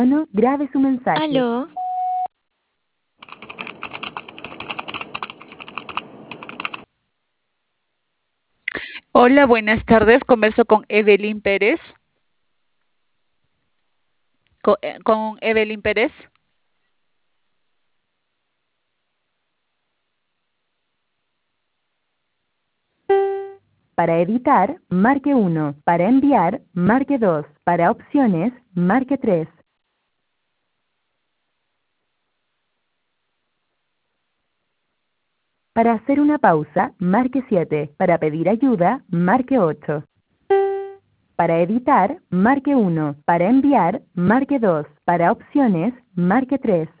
Grabe su mensaje. Aló. Hola, buenas tardes. Converso con Evelyn Pérez. Con Evelyn Pérez. Para editar, marque 1. Para enviar, marque 2. Para opciones, marque 3. Para hacer una pausa, marque 7. Para pedir ayuda, marque 8. Para editar, marque 1. Para enviar, marque 2. Para opciones, marque 3.